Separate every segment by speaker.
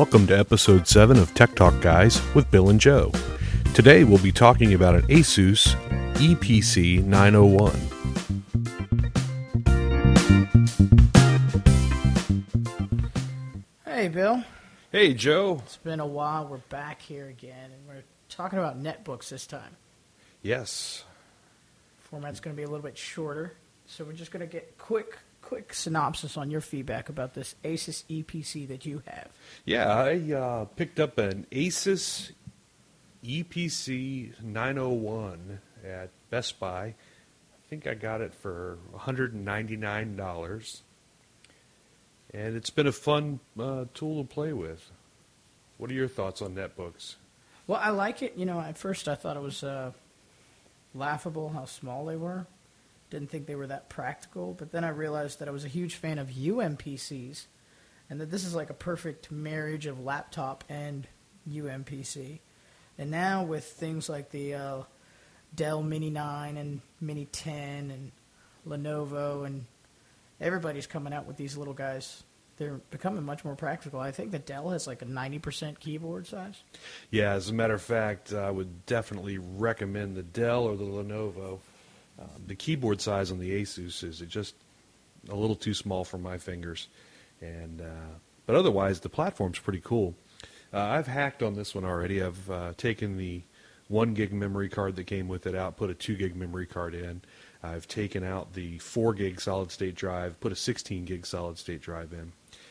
Speaker 1: welcome to episode 7 of Tech Talk Guys with Bill and Joe. Today we'll be talking about an Asus EPC 901.
Speaker 2: Hey, Bill.
Speaker 1: Hey, Joe.
Speaker 2: It's been a while. We're back here again, and we're talking about netbooks this time.
Speaker 1: Yes.
Speaker 2: Format's going to be a little bit shorter, so we're just going to get quick synopsis on your feedback about this Asus EPC that you have.
Speaker 1: Yeah, I picked up an Asus EPC 901 at Best Buy. I think I got it for $199. And it's been a fun tool to play with. What are your thoughts on netbooks?
Speaker 2: Well, I like it. You know, at first I thought it was laughable how small they were. Didn't think they were that practical. But then I realized that I was a huge fan of UMPCs, and that this is like a perfect marriage of laptop and UMPC. And now with things like the Dell Mini 9 and Mini 10 and Lenovo, and everybody's coming out with these little guys. They're becoming much more practical. I think the Dell has like a 90% keyboard size.
Speaker 1: Yeah, as a matter of fact, I would definitely recommend the Dell or the Lenovo. The keyboard size on the Asus is just a little too small for my fingers. But otherwise, the platform's pretty cool. I've hacked on this one already. I've taken the 1 gig memory card that came with it out, put a 2 gig memory card in. I've taken out the 4 gig solid state drive, put a 16 gig solid state drive in.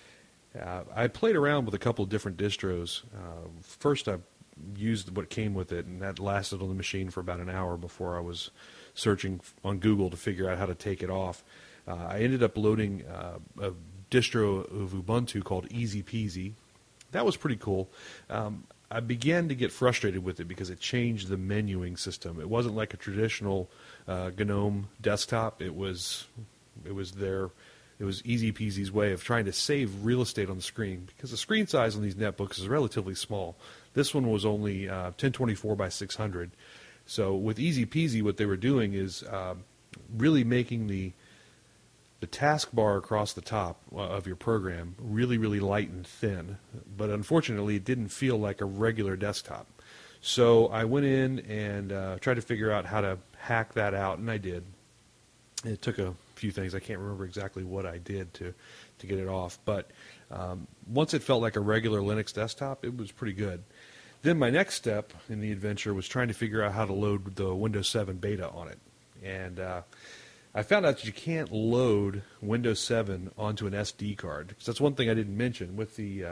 Speaker 1: I played around with a couple of different distros. First, I used what came with it, and that lasted on the machine for about an hour before I was searching on Google to figure out how to take it off. I ended up loading a distro of Ubuntu called Easy Peasy. That was pretty cool. I began to get frustrated with it because it changed the menuing system. It wasn't like a traditional GNOME desktop. It was Easy Peasy's way of trying to save real estate on the screen, because the screen size on these netbooks is relatively small. This one was only 1024 by 600. So with Easy Peasy, what they were doing is really making the taskbar across the top of your program really, really light and thin. But unfortunately, it didn't feel like a regular desktop. So I went in and tried to figure out how to hack that out, and I did. It took a few things. I can't remember exactly what I did to get it off. But once it felt like a regular Linux desktop, it was pretty good. Then my next step in the adventure was trying to figure out how to load the Windows 7 beta on it. And I found out that you can't load Windows 7 onto an SD card. Because that's one thing I didn't mention. With the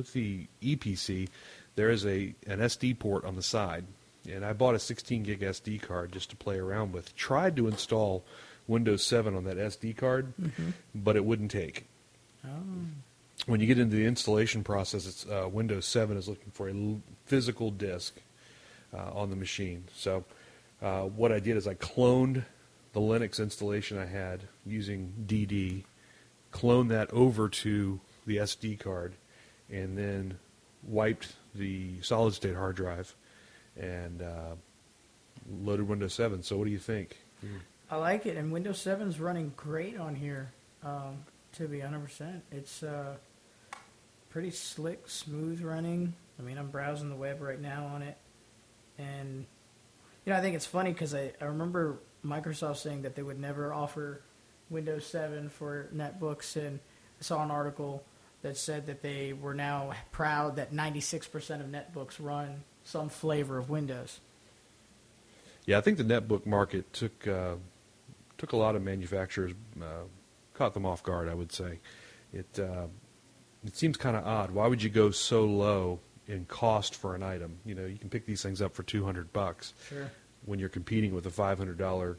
Speaker 1: EPC, there is an SD port on the side. And I bought a 16 gig SD card just to play around with. Tried to install Windows 7 on that SD card, but it wouldn't take.
Speaker 2: Oh.
Speaker 1: When you get into the installation process, it's Windows 7 is looking for a physical disk on the machine. So what I did is I cloned the Linux installation I had using DD, cloned that over to the SD card, and then wiped the solid-state hard drive and loaded Windows 7. So what do you think?
Speaker 2: I like it, and Windows 7 is running great on here, to be 100%. It's pretty slick, smooth running. I mean, I'm browsing the web right now on it, and I think it's funny because I remember Microsoft saying that they would never offer Windows 7 for netbooks, and I saw an article that said that they were now proud that 96% of netbooks run some flavor of Windows.
Speaker 1: Yeah, I think the netbook market took a lot of manufacturers, caught them off guard, I would say. It seems kind of odd. Why would you go so low in cost for an item? You can pick these things up for $200.
Speaker 2: Sure.
Speaker 1: When you're competing with a $500,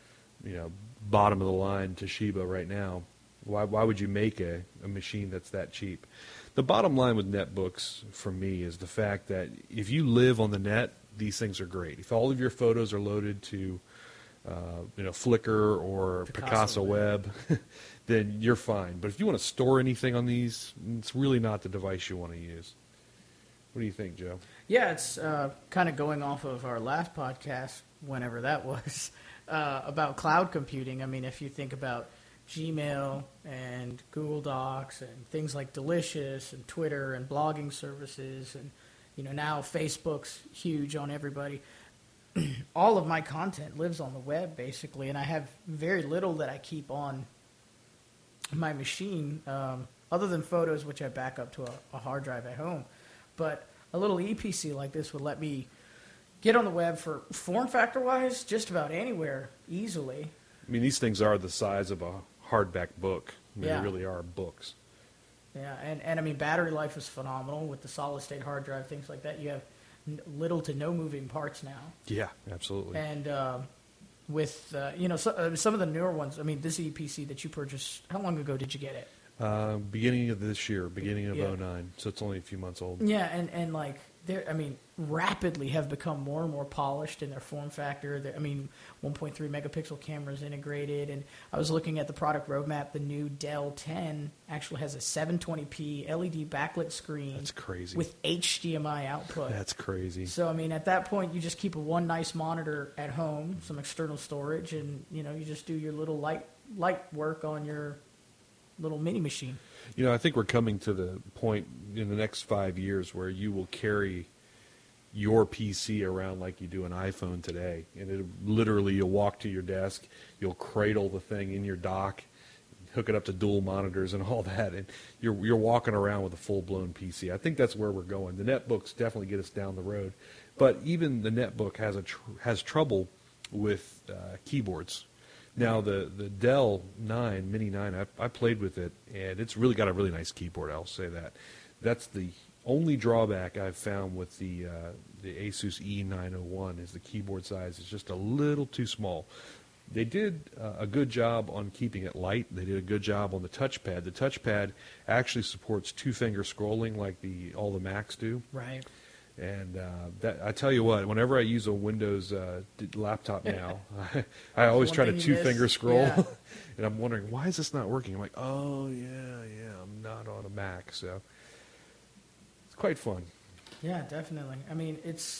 Speaker 1: bottom of the line Toshiba right now. Why would you make a machine that's that cheap? The bottom line with netbooks for me is the fact that if you live on the net, these things are great. If all of your photos are loaded to Flickr or Picasa Web, then you're fine. But if you want to store anything on these, it's really not the device you want to use. What do you think, Joe?
Speaker 2: Yeah, it's kind of going off of our last podcast, whenever that was, about cloud computing. I mean, if you think about Gmail and Google Docs and things like Delicious and Twitter and blogging services and now Facebook's huge on everybody. All of my content lives on the web basically, and I have very little that I keep on my machine other than photos, which I back up to a hard drive at home. But a little EPC like this would let me get on the web for form factor wise just about anywhere easily.
Speaker 1: I mean, these things are the size of a hardback book. I mean,
Speaker 2: Yeah.
Speaker 1: They really are books.
Speaker 2: Yeah, and I mean, battery life is phenomenal with the solid state hard drive, things like that. You have little to no moving parts now.
Speaker 1: Yeah, absolutely.
Speaker 2: And with, some of the newer ones, I mean, this EPC that you purchased, how long ago did you get it?
Speaker 1: Beginning of this year, beginning of
Speaker 2: Yeah.
Speaker 1: 2009, so it's only a few months old.
Speaker 2: Yeah, and like, rapidly have become more and more polished in their form factor. 1.3 megapixel cameras integrated, and I was looking at the product roadmap. The new Dell 10 actually has a 720p LED backlit screen.
Speaker 1: That's crazy.
Speaker 2: With HDMI output.
Speaker 1: That's crazy.
Speaker 2: So, I mean, at that point, you just keep one nice monitor at home, some external storage, and, you just do your little light work on your little mini machine.
Speaker 1: I think we're coming to the point in the next 5 years where you will carry your PC around like you do an iPhone today. And it literally, you'll walk to your desk, you'll cradle the thing in your dock, hook it up to dual monitors and all that, and you're walking around with a full-blown PC. I think that's where we're going. The netbooks definitely get us down the road. But even the netbook has trouble with keyboards. Now, the Dell 9, Mini 9, I played with it, and it's really got a really nice keyboard, I'll say that. That's the only drawback I've found with the Asus E901 is the keyboard size is just a little too small. They did a good job on keeping it light. They did a good job on the touchpad. The touchpad actually supports two-finger scrolling like all the Macs do.
Speaker 2: Right.
Speaker 1: And I tell you what, whenever I use a Windows laptop now, I always try to two-finger scroll,
Speaker 2: Yeah.
Speaker 1: and I'm wondering, why is this not working? I'm like, oh, yeah, I'm not on a Mac, so it's quite fun.
Speaker 2: Yeah, definitely. I mean, it's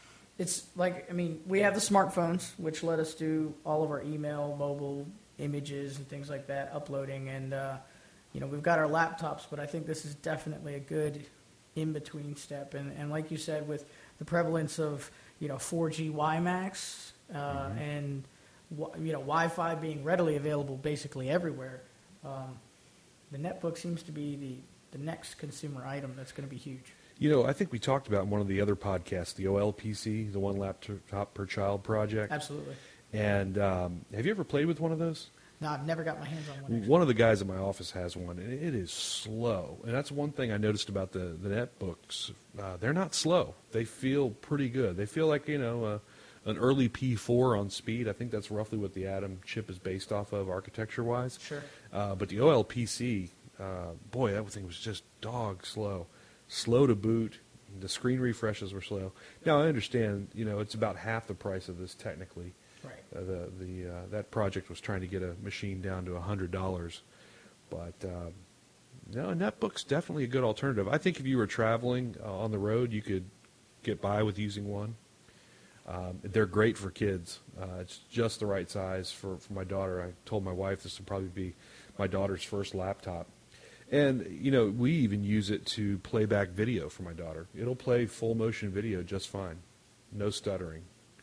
Speaker 2: like, we have the smartphones, which let us do all of our email, mobile images, and things like that, uploading, and, we've got our laptops, but I think this is definitely a good in-between step. And like you said, with the prevalence of, 4G WiMAX, and, Wi-Fi being readily available basically everywhere, the netbook seems to be the next consumer item that's going to be huge.
Speaker 1: I think we talked about in one of the other podcasts, the OLPC, the One Laptop Per Child project.
Speaker 2: Absolutely.
Speaker 1: And have you ever played with one of those?
Speaker 2: No, I've never got my hands on one. Actually.
Speaker 1: One of the guys in my office has one, and it is slow. And that's one thing I noticed about the netbooks. They're not slow. They feel pretty good. They feel like, an early P4 on speed. I think that's roughly what the Atom chip is based off of architecture-wise.
Speaker 2: Sure.
Speaker 1: But the OLPC, boy, that thing was just dog slow. Slow to boot. The screen refreshes were slow. Now, I understand, it's about half the price of this technically.
Speaker 2: Right.
Speaker 1: That project was trying to get a machine down to $100, but no, a netbook's definitely a good alternative. I think if you were traveling on the road, you could get by with using one. They're great for kids. It's just the right size for my daughter. I told my wife this would probably be my daughter's first laptop. And, we even use it to play back video for my daughter. It'll play full motion video just fine. No stuttering.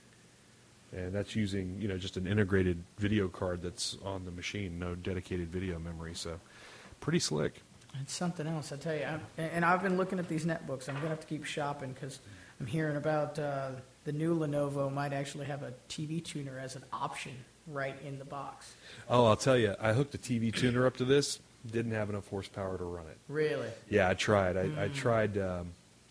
Speaker 1: And that's using, just an integrated video card that's on the machine, no dedicated video memory. So pretty slick.
Speaker 2: It's something else, I tell you. And I've been looking at these netbooks. I'm going to have to keep shopping because I'm hearing about the new Lenovo might actually have a TV tuner as an option right in the box.
Speaker 1: Oh, I'll tell you, I hooked a TV tuner up to this. Didn't have enough horsepower to run it.
Speaker 2: Really?
Speaker 1: Yeah, I tried. I tried, oh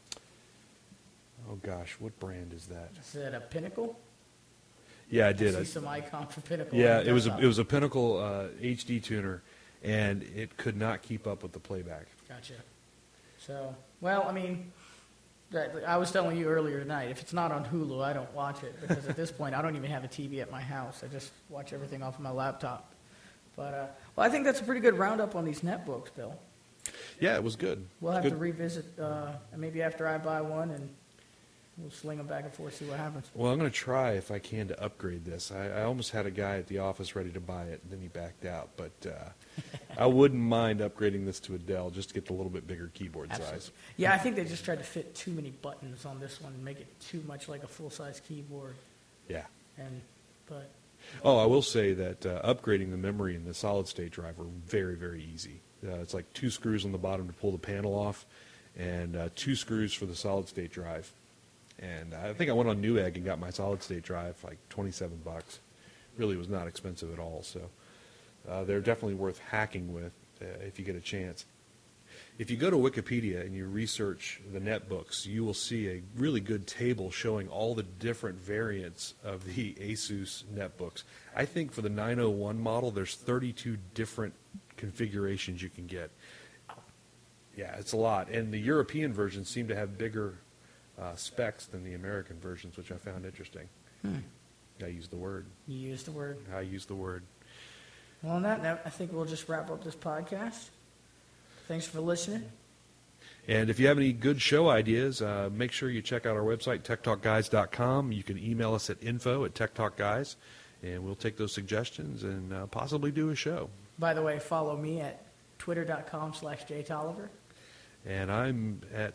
Speaker 1: gosh, what brand is that?
Speaker 2: Is it a Pinnacle?
Speaker 1: Yeah, I did.
Speaker 2: I see some icon for Pinnacle.
Speaker 1: Yeah,
Speaker 2: on
Speaker 1: it was
Speaker 2: desktop.
Speaker 1: a Pinnacle HD tuner, and it could not keep up with the playback.
Speaker 2: Gotcha. So, well, I was telling you earlier tonight, if it's not on Hulu, I don't watch it because at this point, I don't even have a TV at my house. I just watch everything off of my laptop. But, well, I think that's a pretty good roundup on these netbooks, Bill.
Speaker 1: Yeah, it was good.
Speaker 2: We'll have
Speaker 1: Good.
Speaker 2: to revisit maybe after I buy one and We'll sling them back and forth, see what happens.
Speaker 1: Well, I'm going to try if I can to upgrade this. I almost had a guy at the office ready to buy it, and then he backed out. But I wouldn't mind upgrading this to a Dell just to get the little bit bigger keyboard size.
Speaker 2: Yeah, I think they just tried to fit too many buttons on this one and make it too much like a full-size keyboard.
Speaker 1: Yeah.
Speaker 2: But
Speaker 1: Oh, I will say that upgrading the memory and the solid-state drive are very, very easy. It's like 2 screws on the bottom to pull the panel off, and 2 screws for the solid-state drive. And I think I went on Newegg and got my solid-state drive like $27. Really was not expensive at all. So they're definitely worth hacking with if you get a chance. If you go to Wikipedia and you research the netbooks, you will see a really good table showing all the different variants of the Asus netbooks. I think for the 901 model, there's 32 different configurations you can get. Yeah, it's a lot. And the European versions seem to have bigger specs than the American versions, which I found interesting. I used the word.
Speaker 2: you used the word.
Speaker 1: I used the word.
Speaker 2: Well, on that note, I think we'll just wrap up this podcast. Thanks for listening.
Speaker 1: And if you have any good show ideas, make sure you check out our website, techtalkguys.com. You can email us at info@techtalkguys, and we'll take those suggestions and possibly do a show.
Speaker 2: By the way, follow me at twitter.com/jtolliver.
Speaker 1: And I'm at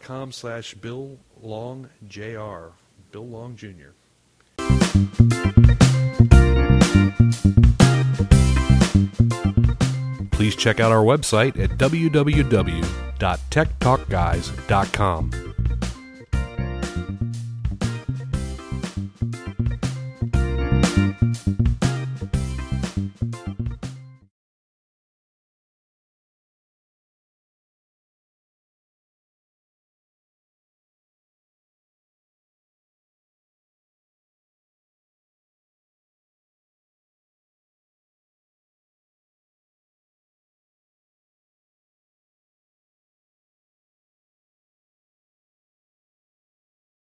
Speaker 1: twitter.com/BillLongJR, Bill Long Jr. Please check out our website at www.techtalkguys.com.